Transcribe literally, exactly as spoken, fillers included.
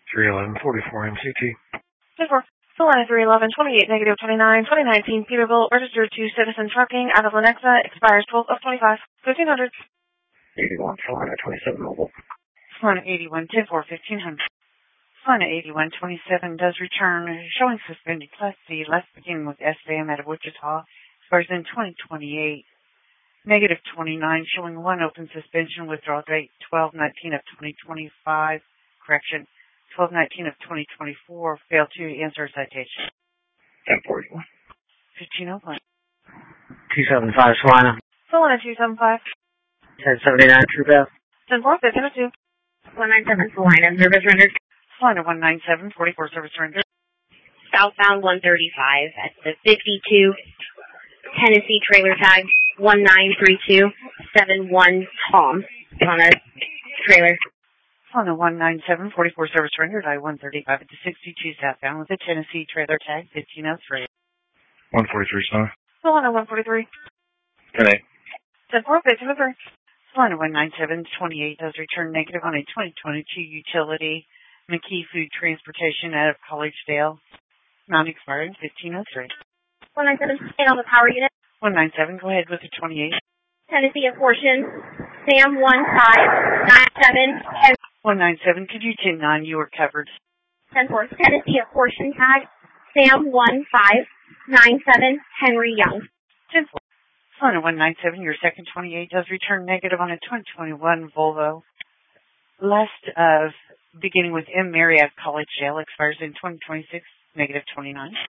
three eleven forty-four M C T. ten four. Solana three eleven twenty-eight negative twenty-nine twenty nineteen Peterbilt registered to Citizen Trucking out of Lenexa expires twelve of twenty-five fifteen hundred. eighty-one Solana twenty-seven mobile. Solana eighty-one ten four fifteen hundred. Solana eighty-one twenty-seven does return showing suspended Class C last beginning with S B M out of Wichita expires in twenty twenty-eight. Negative twenty-nine showing one open suspension withdrawal date twelve nineteen of twenty twenty-five. Correction. twelve nineteen of twenty twenty-four, failed to answer a citation. ten forty-one. fifteen oh one. two seventy-five Solana. Solana two seventy-five. ten seventy-nine True Path. ten four fifteen oh two. one ninety-seven Solana, service rendered. Solana one ninety-seven forty-four, service rendered. Southbound one thirty-five at the fifty-two Tennessee trailer tag one nine three two seven one Tom on a trailer. Solana one ninety-seven forty-four, service rendered. I one thirty-five at the sixty-two southbound with the Tennessee trailer tag fifteen oh three. one forty-three Solana. Solana one forty-three. ten eight. ten four fifteen oh three. Solana one ninety-seven twenty-eight does return negative on a twenty twenty-two utility McKee Food Transportation out of Collegedale. Non-expiring fifteen oh three. one ninety-seven on the power unit. one ninety-seven, go ahead with the twenty-eight. Tennessee apportion. Sam one five nine seven one ninety-seven, could you ten nine, you were covered. ten four. Tennessee apportion tag. Sam one five nine seven Henry Young. ten four. Solana one ninety-seven, your second twenty-eight does return negative on a twenty twenty-one Volvo. Last of beginning with M. Marriott Collegedale expires in twenty twenty-six, negative twenty-nine.